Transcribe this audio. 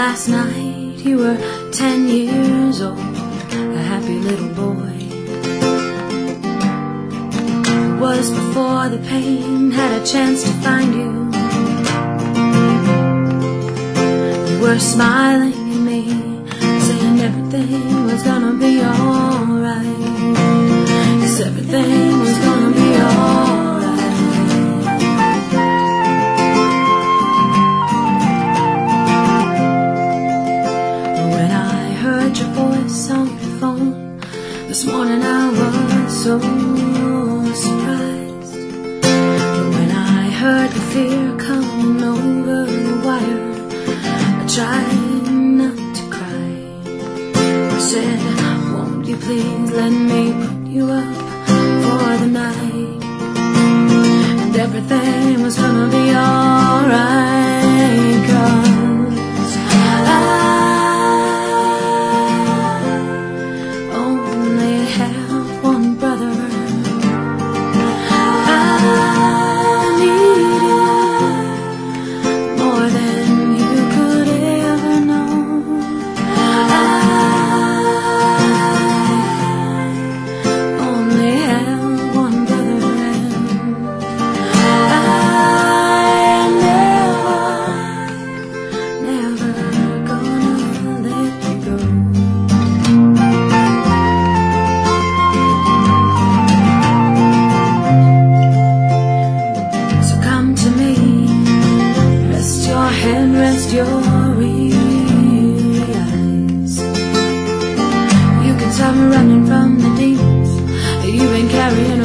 last night you were 10 years old, a happy little boy. It was before the pain had a chance to find you. You were smiling at me, saying everything was gonna be alright. Yes, everything was gonna be alright. When I heard your voice on the phone this morning, I was so surprised. But when I heard the fear coming over the wire, I tried not to cry. I said, won't you please let me put you up for the night? And everything was gonna be alright, 'cause I only have one brother. I need you more than you could ever know. I only have one brother, and I'm never gonna let you go. So come to me, rest your head, rest your weary eyes. You can stop running from the demons that you've been carrying